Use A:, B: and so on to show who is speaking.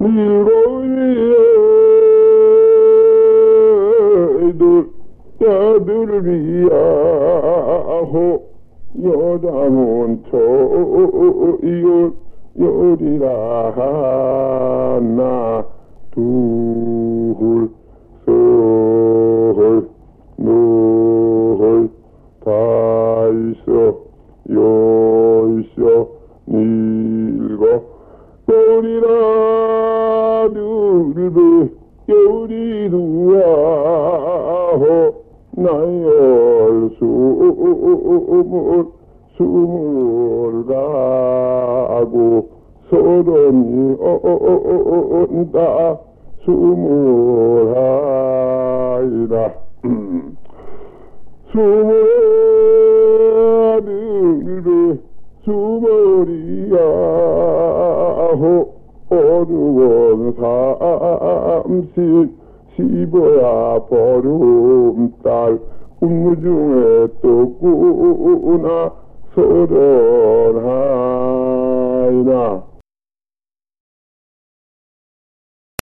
A: 일곱이여들 야들을 위하호 여담은 저이열 열이라 하나 둘 설 널 다있어 여있어 일곱 열이라 둘배 열이두아호 나열 스물 가고 서른이 온다 스물하이라 스물아들배 스물이야호 어두운 삼십 시보야 보름달 운무중에 떴구나 서른하나